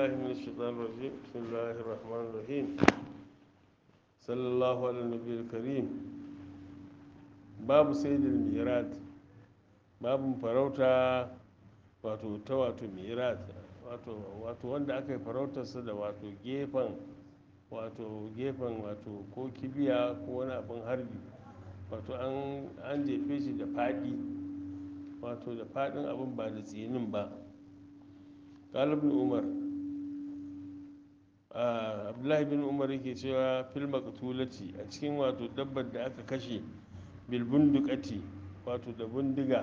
من الشيطان الرجيم بسم الله الرحمن الرحيم صلى الله على النبي الكريم babu saidil mirat babu farauta wato mirat wato wanda aka yi farautarsa da gefen ko kibiya ko wani abin harbi wato an jefe shi da faɗi wato da faɗin abin ba da tsinin ba ƙalibin umar abdullahi bin umar yake cewa fil maqtulati a cikin wato dabbar da aka kashe bil bundukati wato da bindiga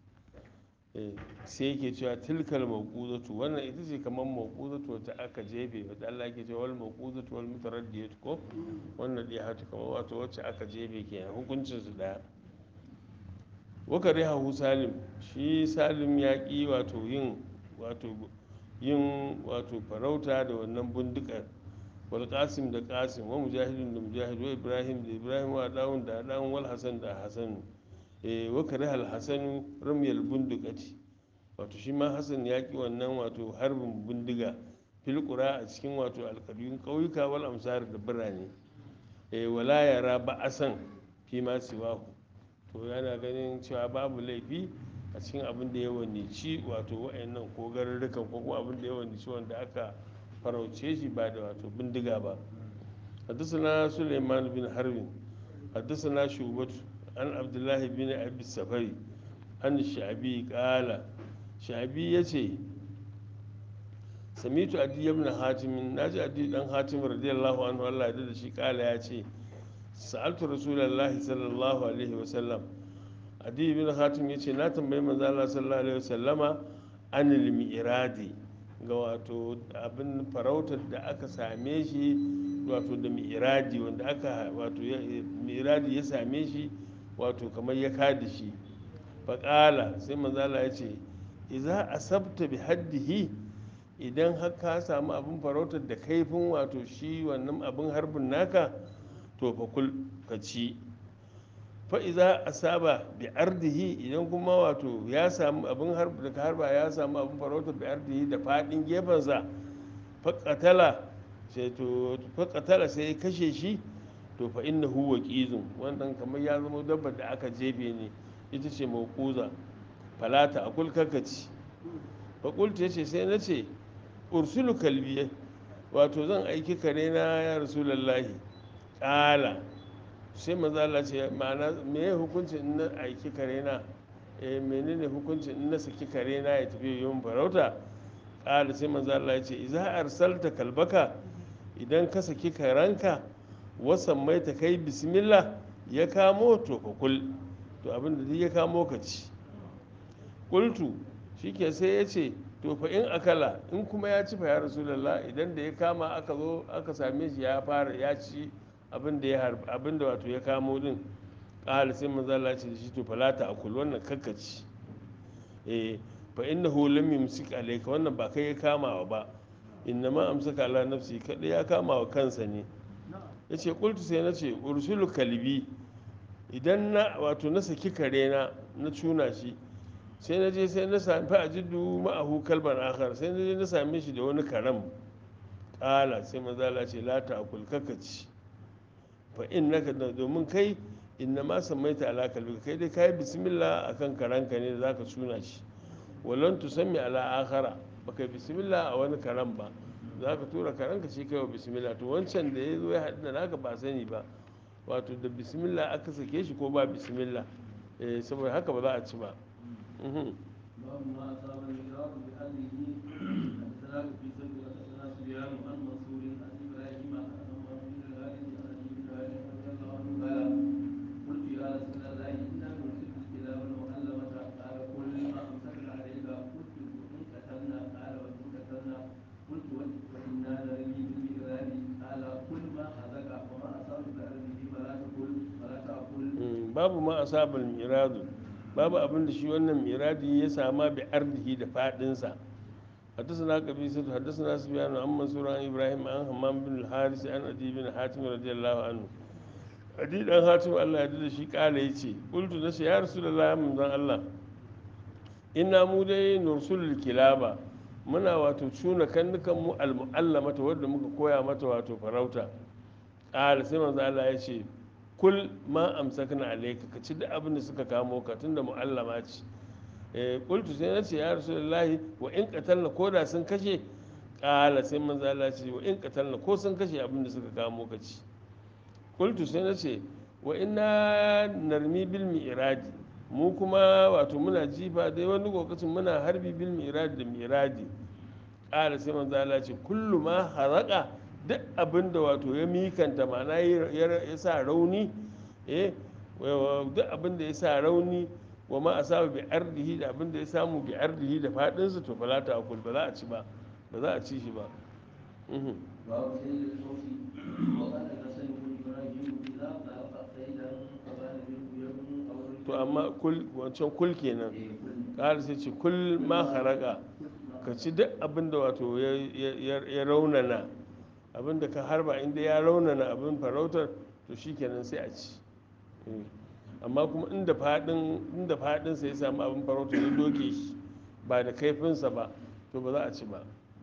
sai yake cewa tilkal mawquzatu wannan ita ce kamar mawquzatu wata aka jefe wata Allah yake cewa wal mawquzatu wal mutaraddiyatu ko wannan dai hatu kamar wato wacce aka jefe kenan hukuncin su daya waka rihahu salim shi salim ya ki yin farauta da wannan bundukar wal qasim da qasim wa mujahidin da mujahid wa ibrahim da ibrahim wa dawun da dawun wal hasan da hasan wa kariha al hasan ramyal bundukati wato shi ma hasan ya ki wannan wato harbin bindiga fil qura a cikin wato alqaryun kauyuka wal amsar da birane wala yara ba'asan fi ma siwahu to yana ganin cewa babu laifi a cikin abin da ya wanici wato wa'annan ko garurrukan ko kuma abin da ya wanici wanda aka farauce shi ba da wato bindiga ba حدثنا سليمان بن حرب حدثنا شعبة عن عبد الله بن أبي السفري عن الشعبي قال شعبي يتي سميت أدي بن حاتم ناجي أدي بن حاتم رضي الله عنه الله يدد شي قال يتي سألت رسول الله صلى الله عليه وسلم أدي بن حاتم يتي لا تنبي من الله صلى الله عليه وسلم عن المئرادي ga wato abin farautar da aka same shi wato da mi'iradi wanda aka wato mi'iradi ya same shi wato kamar ya kada shi faƙala sai manzala ya ce iza asabta bi haddihi idan har ka samu abin farautar da kaifin wato shi wannan abin harbin naka to fa kul ka ci fa iza asaba bi ardihi idan kuma wato ya samu abin da ka harba ya samu abin farautar bi ardihi da fadin gefensa faƙatala sai ya kashe shi to fa innahu waqizun wannan kamar ya zama dabbar da aka jefe ne ita ce mawquza falata akul kakaci fa qultu yace sai nace ursulu kalbi wato zan aiki kare na ya rasulullahi qala sai manzo Allah ce ma'ana meye hukuncin in na aiki kare na menene hukuncin in na saki kare na ya tafi yin farauta qala sai manzo Allah ya ce idza arsalta kalbaka idan ka saki karanka wasan mai ta kai bismillah ya kamo to fa kul to abinda duk ya kamo ka ci qultu shike sai ya ce to fa in akala in kuma ya ci fa ya rasulullah idan da ya kama aka zo aka same shi ya ci abinda wato ya kamo din ƙala sai manzo Allah ce shi to falata akul wannan kakkaci fa innahu lam yumsik alayka wannan ba kai ya kamawa ba innama amsaka ala nafsi kada ya kama wa kansa ne yace qultu sai nace ursulu kalbi idan na wato na saki kare na cuna shi sai na je sai na sami fa ajidu ma'ahu kalban akhar sai na je na same shi da wani karam ƙala sai manzo Allah ce la ta akul kakkaci fa innaka domin kai inna ma samaita ala kalbika kai dai kai bismillah akan karanka ne da zaka suna shi wallan tusammi ala akhara baka bismillah a wani karan ba zaka tura karanka shi kai wa bismillah to wancan da ya zo ya haɗu da naka ba sani ba wato da bismillah aka sake shi ko ba bismillah saboda haka ba za a ci ba babu ma asabal miradu babu abin da shi wannan miradi ya sama bi ardihi da fadinsa حدثنا قبيصة حدثنا سفيان عن منصور عن إبراهيم عن همام بن الحارث عن أدي بن حاتم رضي الله عنه أدي بن حاتم الله يدل شي قال يتي قلت نسي يا رسول الله من الله إنا مودي نرسل الكلاب muna wato cuna kannukan mu almu'allamata wadda muka koya mata wato farauta ƙala sai manzo Allah ya ce kul ma amsakna alayka ka ci duk abin da suka kamo ka tunda mu'allama ce qultu sai na ce ya rasulullahi wa in qatalna ko da sun kashe ƙala sai manzo Allah ya ce wa in qatalna ko sun kashe abin da suka kamo ka ci qultu sai na ce wa inna narmi bil mi'radi mu kuma wato muna jifa dai wani lokacin muna harbi bil mi'radi da mi'radi ƙara sai manzo Allah ce kullu ma haraka duk abin da wato ya mikanta ma'ana ya sa rauni duk abin da ya sa rauni wa ma asaba bi ardihi da abin da ya samu bi ardihi da fadin su to fala ta akul ba za a ci ba ba za a ci shi ba باب سيد الصوت وقال الحسن بن ابراهيم اذا طلق سيدا فبان منه يوم او to amma kul wancan kul kenan ƙara sai ce kul ma haraka ka ci duk abin da wato ya raunana abin da ka harba inda ya raunana abin farautar to shi kenan sai a ci amma kuma inda fadin sa ya samu abin farautar ya doke shi ba da kaifinsa ba to ba za a ci ba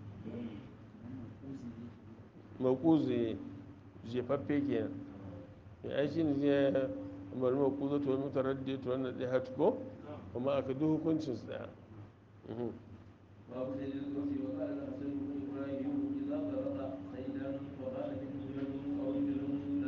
makuzi jefaffe kenan ya shi ne ya bari makuzo to wani mutaraddi to wannan ɗaya hatu ko kuma aka duk hukuncin su ɗaya باب سيد الصوت وقال الحسن بن ابراهيم اذا طلق سيدا فبان منه يوم او رجل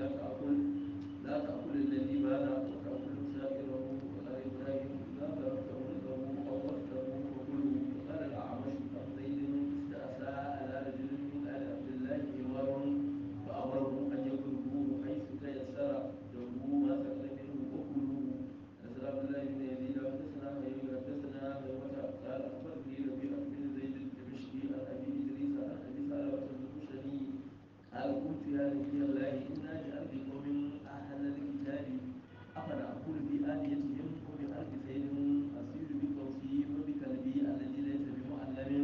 لا تاكل الذي بان وتاكل سائره وقال ابراهيم اذا ضربت عنقه او وقته فكله وقال الاعمش عن زيد استاسى على رجل من ال عبد الله حمار فامره ان يضربوه حيث تيسر له ما سكن منه وكلوه حدثنا عبد الله بن يزيد حدثنا هيوة قال اخبرني ربيعه بن زيد الدمشقي عن ابي ادريس عن ابي سلمه الخشني قال قلت يا نبي الله انا بارض قوم اهل الكتاب افناكل بآنيتهم وبارض سيد اصير بقوسي وبكلبي الذي ليس بمعلم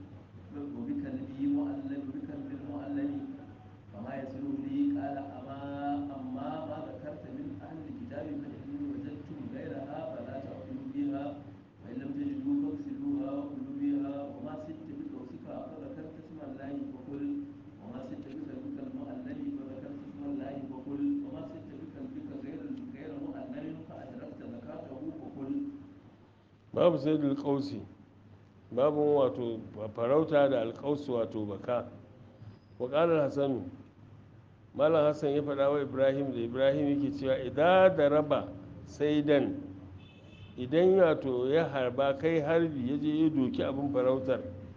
وبكلبي المعلم فما يصل لي قال اما ما ذكرت من اهل الكتاب فاني وجدتم غيرها فلا تاكلوا بها وان لم تجدوا فاغسلوها وكلوا بها وما سدت بقوسك فذكرت اسم الله فكل وما سدت بكلبك المؤلم فذكرت اسم الله فكل وما سدت بكلبك غير مؤلم فادركت زكاته فكل babu sai da alƙausi babu wato farauta da alƙausi wato baka waƙalar hassanu malam hassan ya faɗa wa ibrahim da ibrahim yake cewa idan da raba saidan idan wato ya harba kai harbi ya je ya doki abin farautar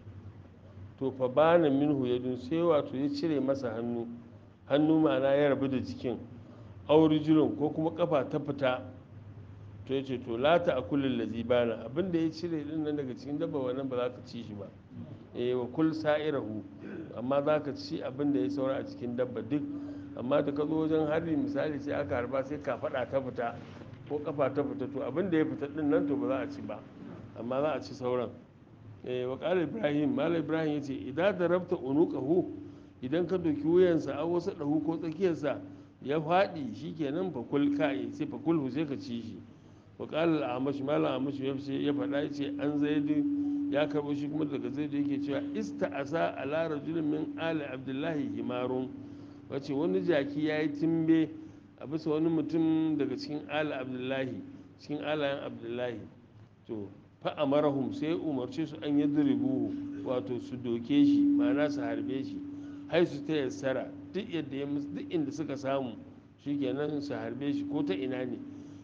to fa bana minhu yadun sai wato ya cire masa hannu ma'ana ya rabu da jikin aurijilun ko kuma kafa ta fita to ya ce to lata a kullum lazibana abinda ya cire din nan daga cikin dabba wannan ba za ka ci shi ba wa kul sa'irahu amma za ka ci abinda ya saura a cikin dabba duk amma da ka zo wajen harbi misali sai aka harba sai ka faɗa ta fita ko kafa ta fita to abinda ya fita din nan to ba za a ci ba amma za a ci sauran wa ƙala ibrahim mala ibrahim ya ce idan da rabta unuqahu idan ka doki wuyansa a wasu ɗahu ko tsakiyarsa ya faɗi shikenan fakul ka'i sai fakulhu sai ka ci shi wa ƙala al'amash mala amash ya faɗa ya ce an zaidu ya karɓo shi kuma daga zaidu yake cewa ista'asa ala rajulin min ali abdullahi himarun wace wani jaki ya yi timbe a bisa wani mutum daga cikin ali abdullahi cikin alayen abdullahi to fa'amarahum sai umarce su an yi duribu wato su doke shi ma'ana su harbe shi haisu ta yassara duk yadda ya musu duk inda suka samu shikenan su harbe shi ko ta ina ne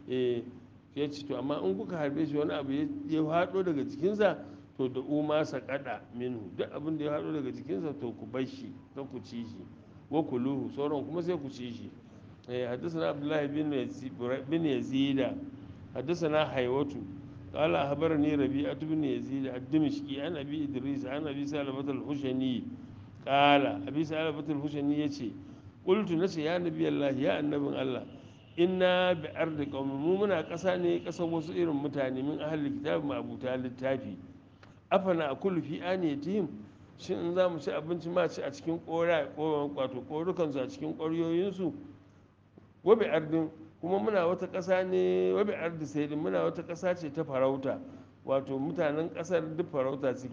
ya ce to amma in kuka harbe shi wani abu ya haɗo daga jikinsa to da uma sa kada minhu duk abin da ya haɗo daga jikinsa to ku bar shi ka ku ci shi wa kuluhu sauran kuma sai ku ci shi حدثنا عبد الله بن يزيد حدثنا حيوة قال أخبرني ربيعة بن يزيد الدمشقي عن أبي إدريس عن أبي سلمة الخشني قال أبي سلمة الخشني يتي قلت نسي يا نبي الله يا النبي الله إنا بأرض قوم مؤمنا قساني قسم وسئر متاني من أهل الكتاب ما أبو تال التافي أفنا أكل في آنيتهم shin in za mu ci abinci ma ci a cikin ƙorukansu a cikin ƙwaryoyinsu wabi ardin kuma muna wata ƙasa ne wabi ardi sai muna wata ƙasa ce ta farauta wato mutanen ƙasar duk farauta suke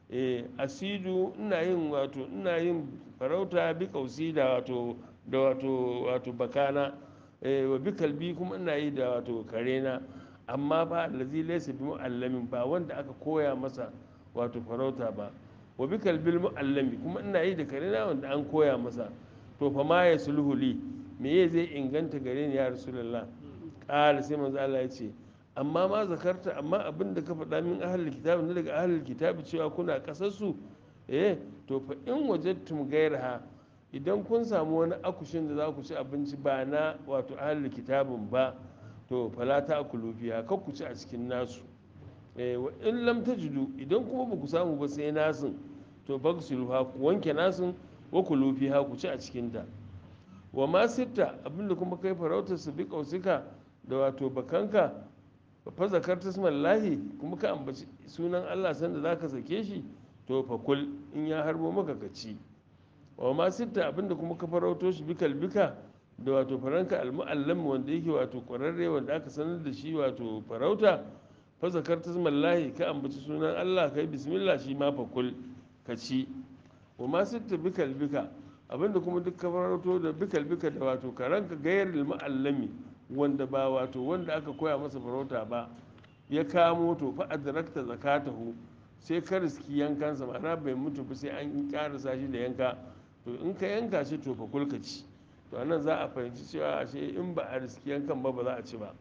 asidu ina yin farauta bi kausi da wato bakana wa bi kalbi kuma ina yi da wato karena amma ba allazi laysa bi mu'allamin ba wanda aka koya masa wato farauta ba wa bi kalbil mu'allami kuma ina yi da karena wanda an koya masa to fa ma ya sulhuli me zai inganta gare ni ya rasulullah qala sai manzo Allah ya ce amma ma zakarta amma abin da ka faɗa min ahlul kitabi ne daga ahlul kitabi cewa kuna kasar su to fa in wajadtum gairaha idan kun samu wani akushin da za ku ci abinci ba na wato ahlul kitabin ba to fala ta akulu fiha kar ku ci a cikin nasu wa in lam tajidu idan kuma ba ku samu ba sai nasin to bagsiluha ku wanke nasin wa kulu fiha ku ci a cikin ta wa ma sitta abinda kuma kai farautar su bi kausika da wato bakanka fa zakarta smallahi kuma ka ambaci sunan Allah sanda zaka sake shi to fa kul in ya harbo maka ka ci wa ma sitta abinda kuma ka farauto shi bikal bika da wato faranka almu'allam wanda yake wato kwararre wanda aka sanar da shi wato farauta fa zakarta smallahi ka ambaci sunan Allah kai bismillah shi ma fa kul ka ci wa ma sitta bikal bika abinda kuma duk ka farauto da bikal bika da wato karanka gayar mu'allami wanda ba wato wanda aka koya masa farauta ba ya kamo to fa adrakta zakatahu sai ka riski yankansa ma'ana bai mutu ba sai an karasa shi da yanka to in ka yanka shi to fa kulka ci to anan za a fahimci cewa ashe in ba a riski yankan ba ba za a ci ba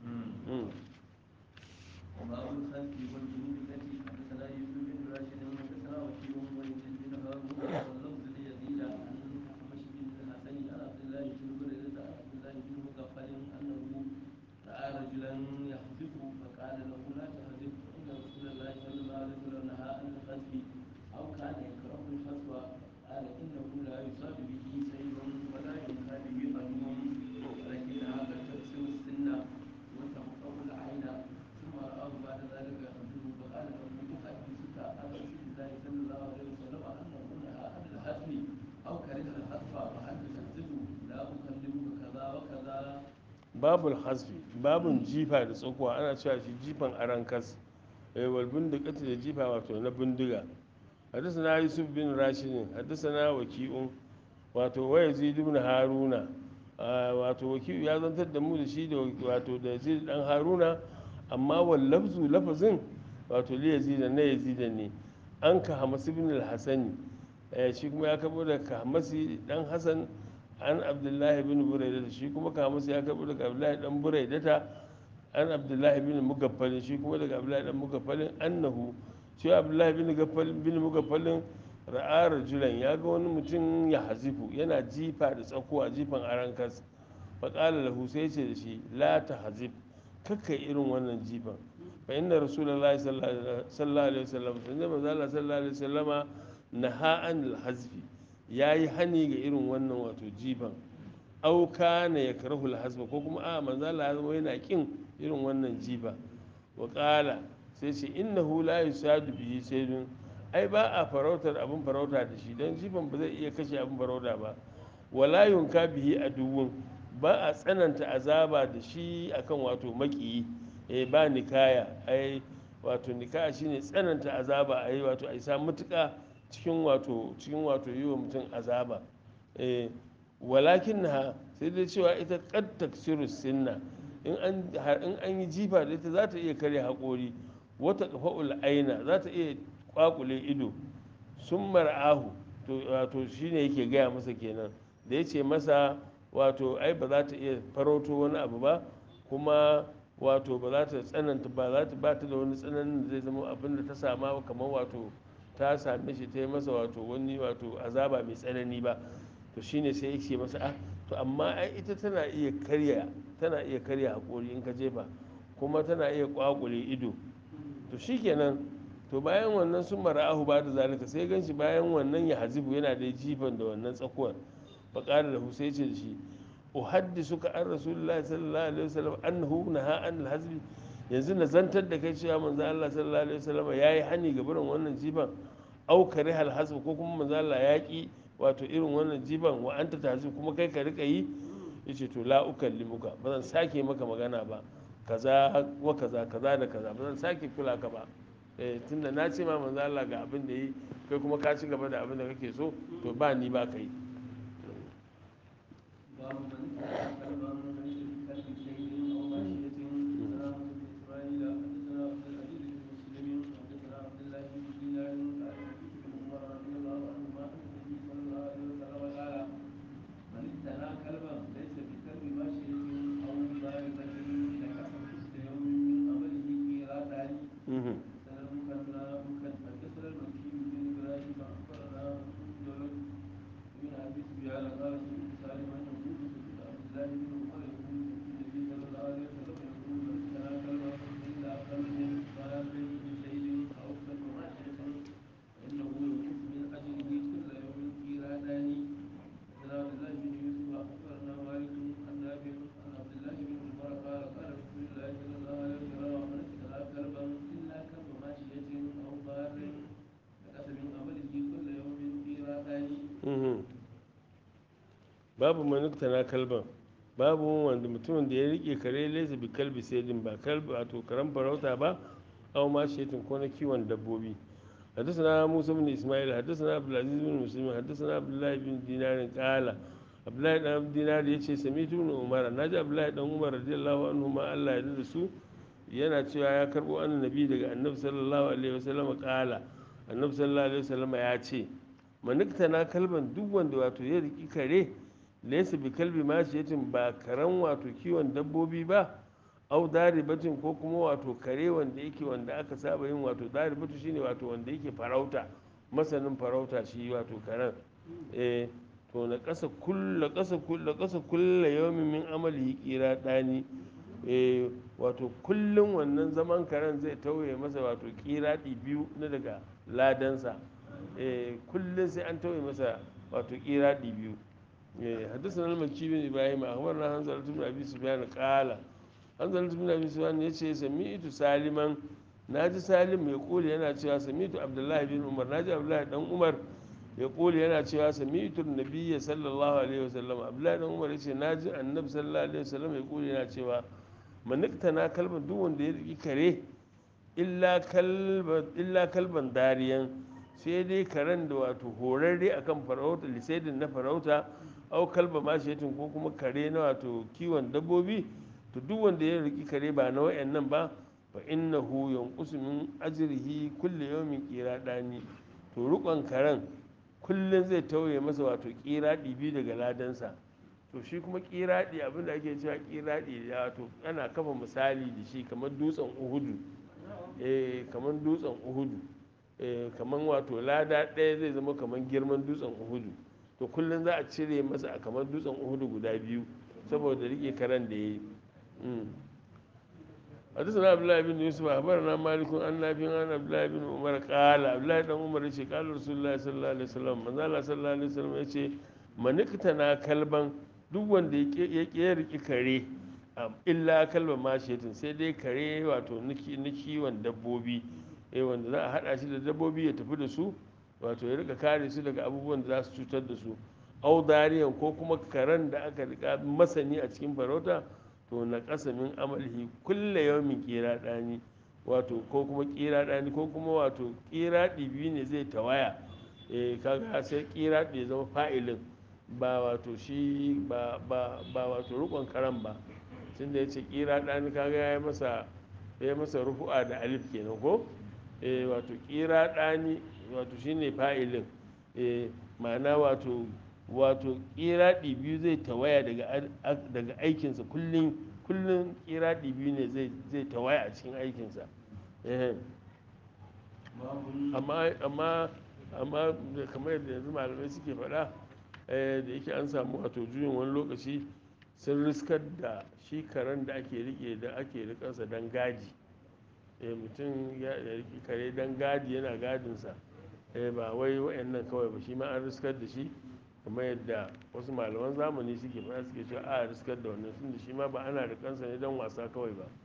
باب الخلف والجنود التي حدثنا يوسف بن راشد حدثنا وكيع ويزيد بن هارون واللفظ ليزيد عن احمش بن الحسن عن عبد الله بن بريدة عن عبد الله بن مغفل انه راى رجلا يحذف فقال له لا تحذف ان رسول الله صلى الله عليه وسلم نهى عن الخذف او كان يكره الخذف قال انه لا يصاب به سيف ولا ينهى به عدو ولكنها قد تكسر السن وتقطع العين ثم رآه بعد ذلك يحذفه فقال له أحدثك عن رسول الله صلى الله عليه وسلم أنه نهى عن الحذف أو كره الحذف وأن تحذفه لا أكلمك كذا وكذا. babul hasfi babun jifa da tsakuwa ana cewa shi jifan arankas wal bindigati da jifa wato na bindiga حدثنا يوسف بن راشد حدثنا وكيع wato wa yazid ibn haruna wato wakiu ya zantar da mu da shi da wato da yazid dan haruna amma wal lafzu lafazin wato li yazid na yazid ne an ka hamas ibn al-hasani shi kuma ya kabo da hamasi dan hasan an abdullahi ibn buraida shi kuma hamasi ya kabo daga abdullahi dan buraidata an abdullahi ibn mugaffal shi kuma daga abdullahi dan mugaffal annahu shi abdullahi bin mugaffalin ra'a rajulan ya ga wani mutum ya hazifu yana jifa da tsakuwa jifan arankas faƙala lahu sai ce da shi la ta hazif kakkai irin wannan jifan fa inna rasulullahi sallallahu alaihi wasallam sun zama zala sallallahu alaihi wasallama naha an hazfi yayi hani ga irin wannan wato jifan au kana yakrahu alhazfa ko kuma a manzala ya zama yana kin irin wannan jifa wa qala sai ce innahu la yusadu bihi saydun ai ba a farautar abin farauta da shi don jifan ba zai iya kashe abin farauta ba wala yunka bihi aduwwun ba a tsananta azaba da shi akan wato makiyi ba nikaya ai wato nikaya shine tsananta azaba ai wato ai sa mutuka cikin wato yi wa mutum azaba walakin ha sai dai cewa ita qad taksiru sinna in an yi jifa da ita za ta iya karya haƙori wata kafa'ul aina za ta iya kwakule ido sun mar'ahu wato shine yake gaya masa kenan da ya ce masa wato ai ba za ta iya farauto wani abu ba kuma wato ba za ta tsananta ba ta da wani tsananin da zai zama abin da ta sama kamar wato ta same shi ta yi masa wato wani wato azaba mai tsanani ba to shine sai yake masa to amma ai ita tana iya karya haƙori in ka jefa kuma tana iya kwakule ido to shikenan to bayan wannan sun mara'ahu ba da zalika sai ganshi bayan wannan ya hazibu yana da jifan da wannan tsakuwar faƙari da sai ce da shi uhaddisu ka an rasulullahi sallallahu alaihi wasallam annahu naha an alhazbi yanzu na zantar da kai cewa manzo Allah sallallahu alaihi wasallam yayi hani ga barin wannan jifan au kariha alhazb ko kuma manzo Allah ya ki wato irin wannan jifan wa anta tahzib kuma kai ka rika yi yace to la ukallimuka ba zan sake maka magana ba kaza wa kaza da kaza ba zan sake kula ka ba tunda na ce ma manzo Allah ga abin da yi kai kuma ka ci gaba da abin da kake so to ba ni ba kai باب من اتبع كلبا ليس بكلب شيء او ماشيه حدثنا موسى بن اسماعيل حدثنا عبد العزيز بن مسلم حدثنا عبد الله بن دينار قال سمعت بن عمر رضي الله عنهما عن النبي صلى الله عليه وسلم قال من ابتنى كلبا ليس بكلب ماشيه او ضاربه نكس كل يوم من عمله قيراتان Mhm. حدثنا حدثنا المكي بن ابراهيم اخبرنا جرد بن ابي سفيان قال سمعت سالما يقول سمعت عبد الله بن عمر يقول سمعت النبي صلى الله عليه وسلم يقول من ابتنى كلبا الا كلب بار بشيء او كلب ماشيه فانه ينقص من اجره كل يوم قيراتان حدثنا عبد الله بن يوسف اخبرنا مالك عن نافع عن عبد الله بن عمر قال قال رسول الله صلى الله عليه وسلم من ابتنى كلبا الا كلب ماشيه او بار نقص من عمله كل يوم قيراتان Mhm. babu manukta na kalban babu wanda mutumin da ya rike kare lesa bi kalbi saidin ba kalbi wato karen farauta ba aw ma shetin ko na kiwon dabbobi حدثنا موسى بن اسماعيل حدثنا عبد العزيز بن مسلم حدثنا عبد الله بن دينار قال عبد الله بن دينار yace samitu ibn umar naji abdullahi dan umar radiyallahu anhu ma Allah ya da su yana cewa ya karbo annabi daga annabi sallallahu alaihi wasallam qala annabi sallallahu alaihi wasallam ya ce manikta na kalban duk wanda wato ya riki kare laysa bi kalbi mashiyatin ba karan wato kiwon dabbobi ba au daribatin ko kuma wato kare wanda yake wanda aka saba yin wato daribatu shine wato wanda yake farauta masanin farauta shi wato karen eh to na kasa kulla yawmin min amali kira dani wato kullum wannan zaman karen zai tauye masa wato kiradi biyu na daga ladansa kullum sai an tauye masa wato kiradi biyu حدثنا المكي بن ابراهيم اخبرنا حنظله بن ابي سفيان قال حنظله بن ابي سفيان yace sami'tu saliman naji salim ya kuli yana cewa sami'tu abdullahi bin umar naji abdullahi dan umar ya kuli yana cewa sami'tu nabiyya sallallahu alaihi wasallam abdullahi dan umar yace naji annabi sallallahu alaihi wasallam ya kuli yana cewa manikta na kalban duk wanda ya riki kare illa kalban dariyan sai dai karen da wato horarre akan farauta lisaidin na farauta au kalba mashiyatin ko kuma kare na wato kiwon dabbobi to duk wanda ya riki kare ba na wayannan ba fa innahu yanqusu min ajrihi kulli yawmin qiradani to rukon karen kullun zai tauye masa wato qiradi biyu daga ladansa to shi kuma qiradi abinda ake cewa qiradi wato ana kafa misali da shi kamar dutsen uhudu kamar dutsen uhudu kamar wato lada ɗaya zai zama kamar girman dutsen uhudu to kullum za a cire masa a kamar dutsen uhudu guda biyu saboda rike karen da ya yi حدثنا عبد الله بن يوسف اخبرنا مالك عن نافع عن عبد الله بن عمر قال عبد الله بن عمر يقول قال رسول الله صلى الله عليه وسلم من الله صلى الله عليه وسلم yace manikta kalban duk wanda ya riki kare illa kalban mashiyatin sai dai kare wato na kiwon dabbobi wanda za a hada shi da dabbobi ya tafi da su wato ya rika kare su daga abubuwan da za su cutar da su au dariyan ko kuma karen da aka rika masani a cikin farauta to na kasamin amalihi kulle yawmin kira dani wato ko kuma kira dani ko kuma wato kira biyu ne zai tawaya kaga sai kira ya zama fa'ilin ba wato shi ba wato rukun karan ba tunda ya ce kira dani kaga ya masa rufu'a da alif kenan ko wato kira dani wato shine fa'ilin ma'ana wato kiraɗi biyu zai tawaya daga aikinsa kullum kiraɗi biyu ne zai tawaya a cikin aikinsa amma kamar yadda yanzu malamai suke faɗa da yake an samu wato juyin wani lokaci sun riskar da shi karen da ake rike da ake rikansa don gadi mutum ya riki kare don gadi yana gadinsa ba wai wa'annan kawai ba shi ma an riskar da shi kamar yadda wasu malaman zamani suke faɗa suke cewa a riskar da wannan sun da shi ma ba ana da kansa ne don wasa kawai ba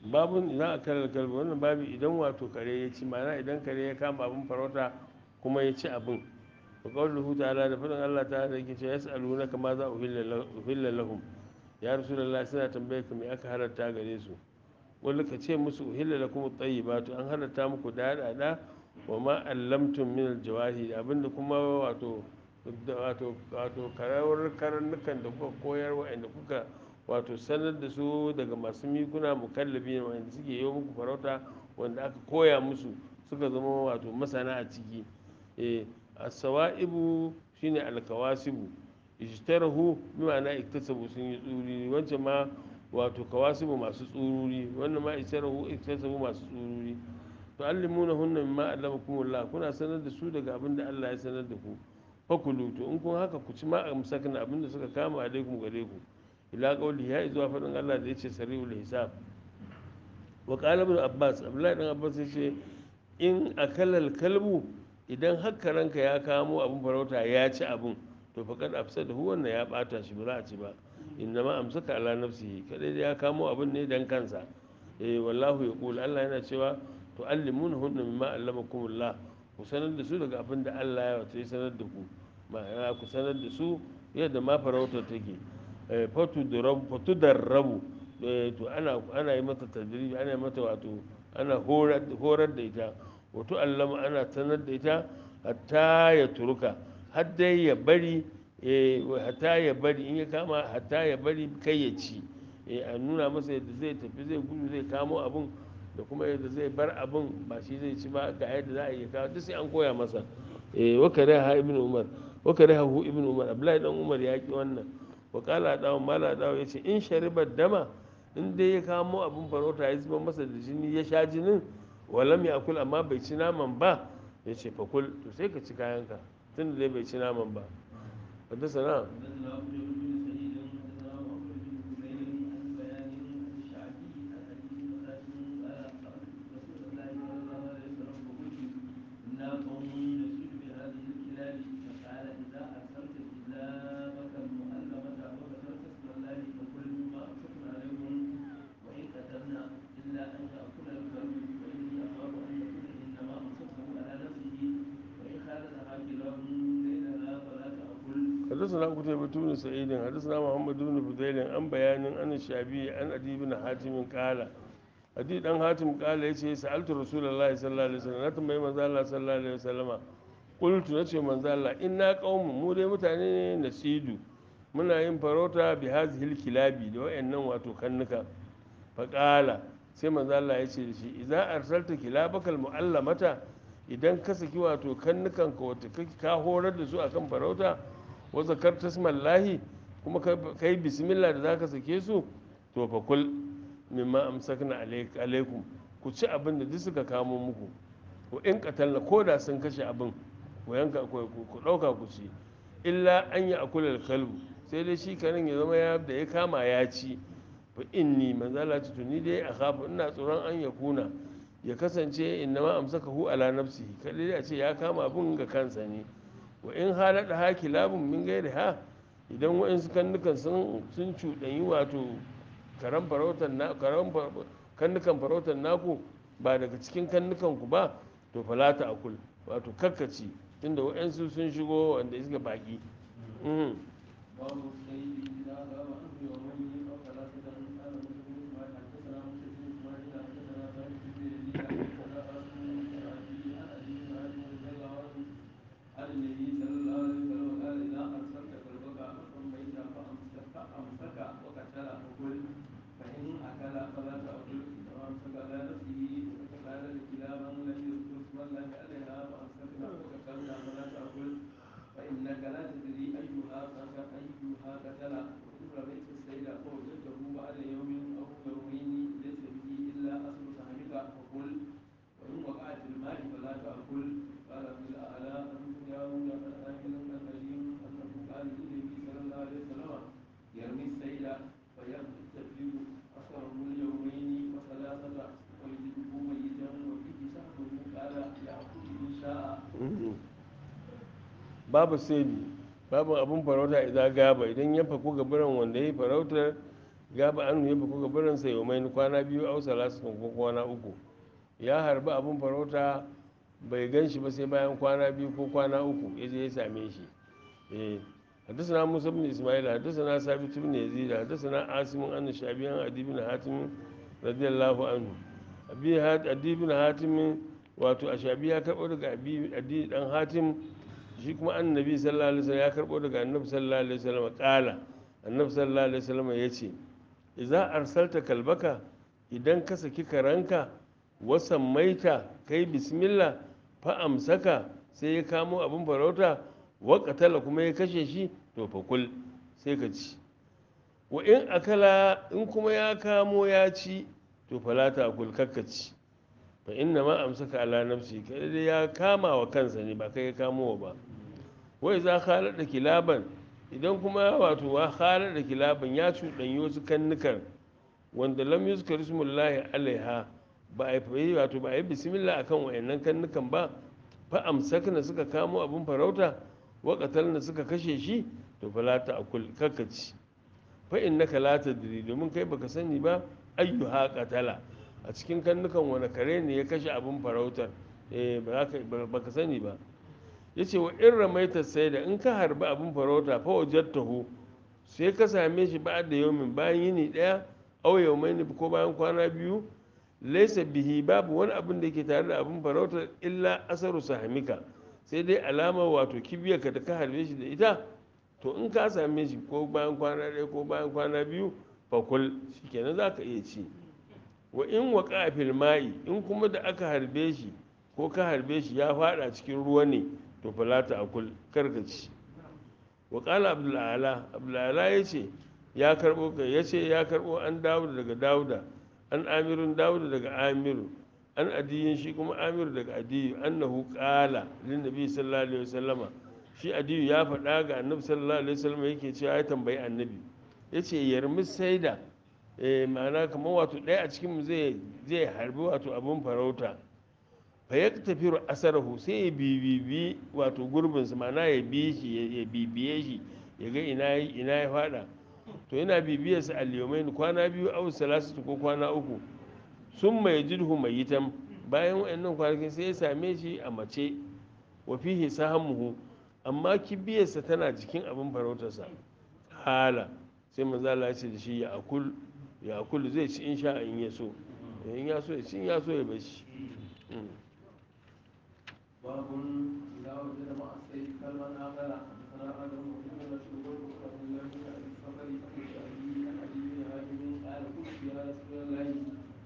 babun idan a kalar kalbi wannan babu idan wato kare ya ci ma'ana idan kare ya kama abin farauta kuma ya ci abin wa qawluhu ta'ala da fadin Allah ta'ala yake cewa yas'alunaka ma za uhilla lahum ya rasulullahi suna tambaye ka me aka halatta gare su wanda ka ce musu uhilla lakum at-tayyibatu an halatta muku da wa ma allamtum min al-jawahi abinda kuma wato karawar karnukan da kuka koyar wa'anda kuka wato sanar da su daga masu mikuna mukallabi ne wanda suke yi muku farauta wanda aka koya musu suka zama wato masana a ciki as-sawa'ibu shine al-kawasibu ijtarahu bi ma'ana iktasabu sun yi tsuri wancan ma wato kawasibu masu tsururi wannan ma ijtarahu iktasabu masu tsururi to allimuna hunna mimma allamakumullah kuna sanar da su daga abin da Allah ya sanar da ku fakulu to in kun haka ku ci ma amsakna abin da suka kama alaikum gare ku ila qawli ya zuwa fadin Allah da yace sari'ul hisab wa qala ibn abbas abdullahi dan abbas yace in akalal kalbu idan hakka ranka ya kamo abin farauta ya ci abin to faqad afsadahu wannan ya bata shi ba za a ci ba innama amsaka ala nafsihi kadai ya kamo abin ne dan kansa wallahu yaqul Allah yana cewa tu'allimunhunna mimma allamakumullah ku sanar da su daga abin da Allah ya wato ya sanar da ku ma'ana ku sanar da su yadda ma farautar take fatu darrabu to ana yi mata tadribi ana yi mata wato ana horar da ita wato allama ana sanar da ita hatta ya turuka har dai ya bari hatta ya bari in ya kama hatta ya bari kai ya ci a nuna masa yadda zai tafi zai gudu zai kamo abun da kuma yadda zai bar abun ba shi zai ci ba ga yadda za a yi kawo duk sai an koya masa wakare ha ibn umar wakare ha hu ibn umar abdullahi dan umar ya ki wannan wakala dawo mala dawo ya ce in sharibar dama in dai ya kamo abun farauta ya zuba masa da jini ya sha jinin walam ya akul amma bai ci naman ba ya ce fakul to sai ka ci kayanka tun da dai bai ci naman ba wadda sana حدثنا قتيبة بن سعيد حدثنا محمد بن فضيل عن بيان عن الشعبي عن أبي بن حاتم قال أبي بن حاتم قال يشي سألت رسول الله صلى الله عليه وسلم نتمنى من الله صلى الله عليه وسلم قلت نشي من الله إنا قوم مو dai mutane ne nasidu muna yin farauta bi hazihil kilabi da wayannan wato kannuka faqala sai manzo Allah ya ce da shi idza arsalta kilabakal muallamata idan ka saki wato kannukan ka wato ka horar da su akan farauta wa zakarta smallahi kuma kai bismillah da zaka sake su to fa kul mimma amsakna alaikum ku ci abin da duk suka kamo muku ko in katalna koda sun kashe abin ku yanka ku dauka ku ci illa an ya akulal kalbu sai dai shi kanin ya zama da ya kama ya ci fa inni manzala ci tuni dai a khafu ina tsoron an ya kuna ya kasance innama amsakahu ala nafsihi kadai a ce ya kama abin ga kansa ne wa in halada ha kilabun min gairi ha idan wa'insu kannukan sun cuɗanyi wato kannukan farautar naku ba daga cikin kannukan ku ba to falata akul wato kakkaci inda wa'insu sun shigo wanda suka baki babu saidi babu abun farauta idan gaba idan ya faku gaburan wanda ya yi farautar gaba an ya buku gabarin sa yau mai kwana biyu au salasun ko kwana uku ya harbi abin farauta bai gan shi ba sai bayan kwana biyu ko kwana uku ya je ya same shi حدثنا موسى بن اسماعيل حدثنا ثابت بن يزيد حدثنا عاصم عن الشعبي عن عدي بن حاتم رضي الله عنه عدي بن حاتم wato a shabi ya karbo daga adi dan hatim shi kuma annabi sallallahu alaihi wasallam ya karbo daga annabi sallallahu alaihi wasallam kala annabi sallallahu alaihi wasallam yace idza arsalta kalbaka idan ka saki karanka wasan maita kai bismillah fa amsaka sai ya kamo abin farauta wa qatala kuma ya kashe shi to fa kul sai ka ci wa in akala in kuma ya kamo ya ci to falata akul kakkaci fa inna ma amsaka ala nafsi kai dai ya kama wa kansa ne ba kai ya kamo ba wai za khalada kilaban idan kuma wato wa khalada kilaban ya cuɗanyi wasu kannukan wanda lam yuzkar ismullahi alaiha ba a yi wato ba a yi bismillah akan wayannan kannukan ba fa amsakna suka kamo abin farauta wa qatalna suka kashe shi to fala ta akul kakkaci fa innaka la tadri domin kai baka sani ba ayyuha qatala a cikin kannukan wani kare ne ya kashe abin farautar baka sani ba yace wa in ramaita sai da in ka harbi abin farauta fa wajadtahu sai ka same shi ba da yaumin bayan yini daya aw yaumaini ko bayan kwana biyu laysa bihi babu wani abin da yake tare da abin farautar illa asaru sahamika sai dai alamar wato kibiyarka da ka harbe shi da ita to in ka same shi ko bayan kwana ɗaya ko bayan kwana biyu fakul shikenan za ka iya ci wa in waƙa fil ma'i in kuma da aka harbe shi ko ka harbe shi ya fada cikin ruwa ne to falata akul karkaci wa qala abdulala yace ya karbo an dawuda daga dawuda an amirun dawuda daga amiru an adiyin shi kuma amiru daga adiyu annahu qala lin nabi sallallahu alaihi wasallama shi adiyu ya faɗa ga annabi sallallahu alaihi wasallama yake cewa ya tambayi annabi yace yarmi saida ma'ana kamar wato ɗaya a cikin mu zai harbi wato abin farauta fa ya tafi asarahu sai ya bibibi wato gurbinsa ma'ana ya bibiye shi ya ga ina ya fada to yana bibiyarsa al-yawmain kwana biyu aw salasatu ko kwana uku sun mai jidhu mayitan bayan wayannan kwanakin sai ya same shi a mace wa fihi sahamuhu amma kibiyarsa tana jikin abin farautarsa hala sai manzo Allah ya ce da shi ya akul zai ci insha in ya so in ya so ya ci in ya so ya bashi babun idza wajada ma'a sayyid kalman akhara sana adam wa shubul wa safari fi hadith hadith qala qultu ya rasulullah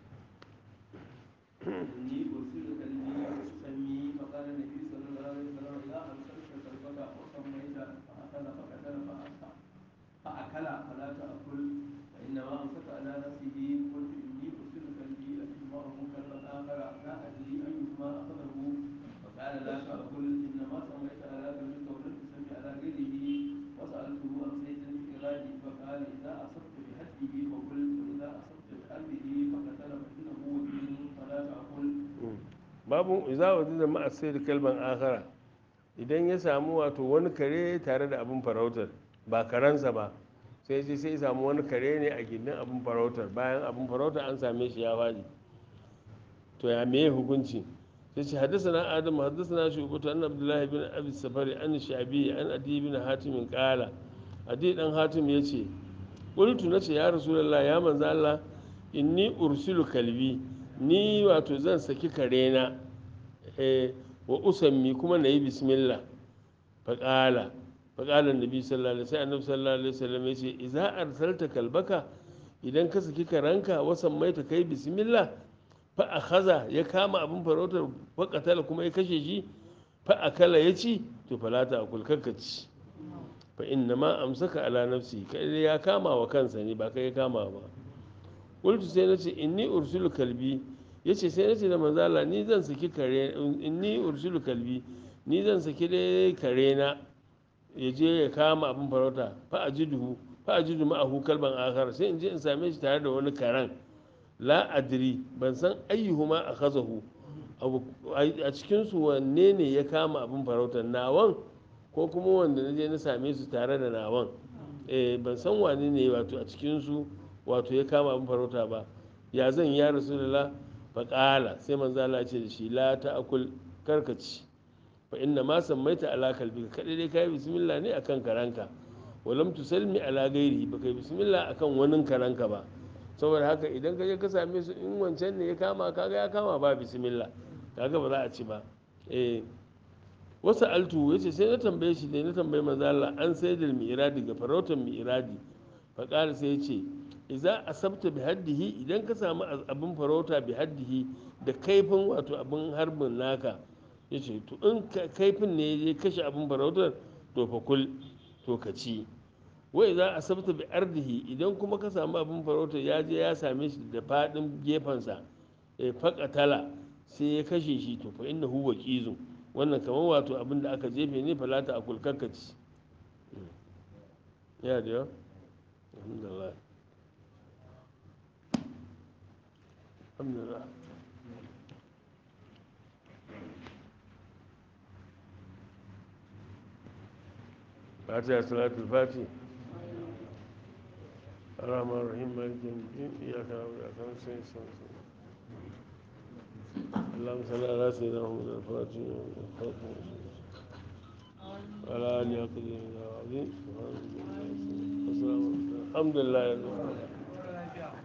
inni ursilu kalbi sami faqala nabi sallallahu alaihi wasallam idza arsalta kalbaka wa sammayta fa akala fa akala fala ta'kul fa inna ma amsaka ala nafsihi qultu inni ursilu kalbi asma'uhu kalban akhara la adri ayyuhuma akhadahu قال لا تأكل إنما سميت على ذلك ولم تسمي على غيره وسألته عن سيد الإراد فقال إذا أصبت بحده فكل وإذا أصبت بقلبه فقتل فإنه وكيل فلا تأكل. babu iza wajen ma'a sai da kalban akhara idan ya samu wato wani kare tare da abin farautar ba karansa ba sai ya samu wani kare ne a gindin abin farautar bayan abin farautar an same shi ya faɗi to ya me hukunci sai حدثنا آدم حدثنا شعبة أن عبد الله بن أبي السفر عن الشعبي عن أدي بن حاتم قال أدي بن حاتم يجي قلت نشي يا رسول الله يا من الله إني أرسل كلبي ni wato zan saki karena wa usammi kuma na yi bismillah faƙala nabi sallallahu alaihi wasallam annabi sallallahu alaihi wasallam ya ce idza arsalta kalbaka idan ka saki karanka wasan mai ta kai bismillah fa akhaza ya kama abin farautar fa qatala kuma ya kashe shi fa akala ya ci to falata akul kakkaci fa inna ma amsaka ala nafsi kai ya kama wa kansa ne ba kai ya kama ba qultu sai nace inni ursilu kalbi yace sai nace da manzo Allah ni zan saki kare inni ursilu kalbi ni zan saki dai kare na ya je ya kama abin farauta fa ajidu ma'ahu kalban akhar sai in je in same shi tare da wani karen la adri ban san ayyuhuma akhazahu a cikin su wanne ne ya kama abin farautar nawan ko kuma wanda na je na same su tare da nawan ban san wane ne wato a cikin su wato ya kama abin farauta ba ya zan ya rasulullah faƙala sai manzo Allah ya ce da shi la ta'kul karkaci fa inna ma sammaita ala kalbika kadai dai kai bismillah ne akan karanka walam tusalmi ala gairi ba kai bismillah akan wani karanka ba saboda haka idan ka je ka same su in wancan ne ya kama kaga ya kama ba bismillah kaga ba za a ci ba wasu altu yace sai na tambaye shi ne na tambaye manzo Allah an sai da mi'radi ga farautar mi'radi fa qala sai yace idza asabta bi haddihi idan ka samu abin farauta bi haddihi da kaifin wato abin harbin naka yace to in kaifin ne ya kashe abin farautar to fa kul to ka ci wai za a sabta bi ardihi idan kuma ka samu abin farauta ya je ya same shi da fadin gefensa ya faƙatala sai ya kashe shi to fa inna huwa qizun wannan kamar wato abin da aka jefe ne falata a kulkakaci ya da yawa alhamdulillah alhamdulillah fatiha salatul fatiha الرحمن الرحيم مالك يوم الدين إياك نعبد وإياك نستعين اللهم صل على سيدنا محمد الفاتح وعلى آله وصحبه العظيم الحمد لله رب العالمين